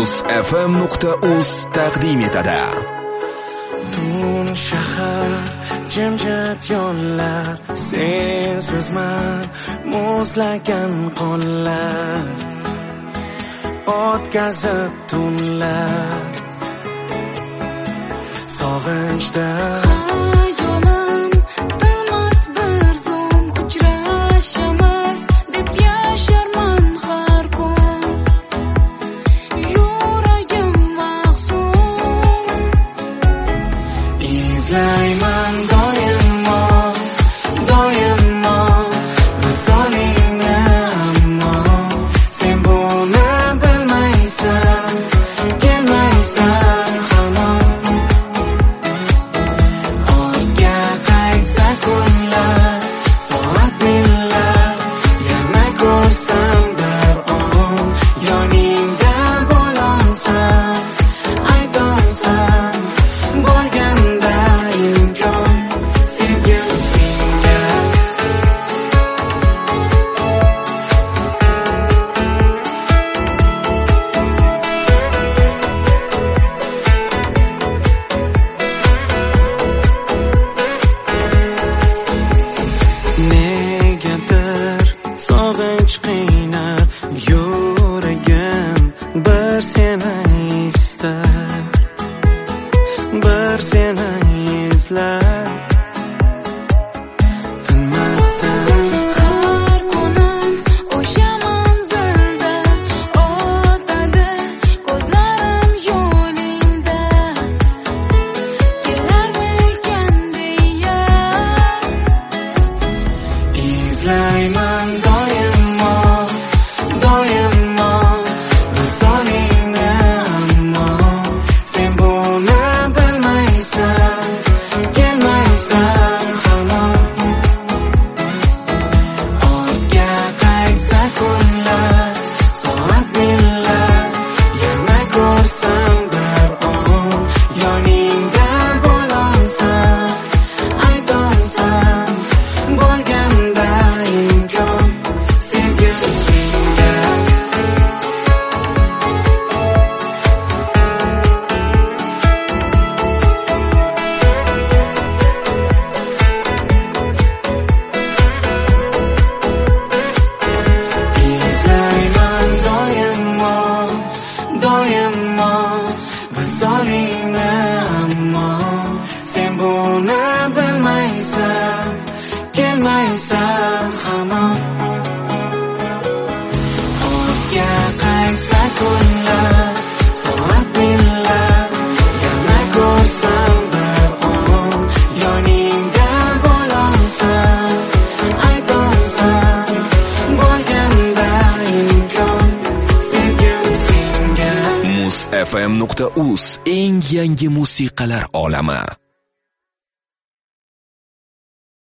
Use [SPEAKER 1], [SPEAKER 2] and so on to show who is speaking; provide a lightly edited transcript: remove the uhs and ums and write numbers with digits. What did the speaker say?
[SPEAKER 1] muzfm.uz taqdim etadi.
[SPEAKER 2] Tun shahar, jimjit yo'llar, sensizman muzlagan qonlar, o'tkazib tunlar sog'inchda. Izlayman doimo, doimo visolingni, ammo sen buni bilmaysan, kelmaysan hamon. Ortga qaytsa kunlar, soat millar, yana ko'rsam bir on, yoningda bo'lsam, aytolsam bo'lganda. Negadir sog'inch qiynar yuragim, bir seni istar, bir seni izlar. Tinmasdan
[SPEAKER 3] har kunim o'sha manzilda o'tadi, ko'zlarim yo'lingda kelarmikan deya.
[SPEAKER 2] Izlayman doimo, doimo visolingni, ammo sen buni bilmaysan, kelmaysan hamon. Ortga qaytsa kunlar, soat millar, yana ko'rsam bir on, yoningda bo'lsam, aytolsam bo'lganda imkon, sevgim senga. Izlayman doimo, doimo visolingni, ammo sen buni bilmaysan, kelmaysan hamon. Ortga qaytsa kunlar, soat millar, yana ko'rsam bir on, yoningda bo'lsam, aytolsam bo'lganda imkon, sevgim senga.
[SPEAKER 1] muzfm.uz eng yangi musiqalar olami.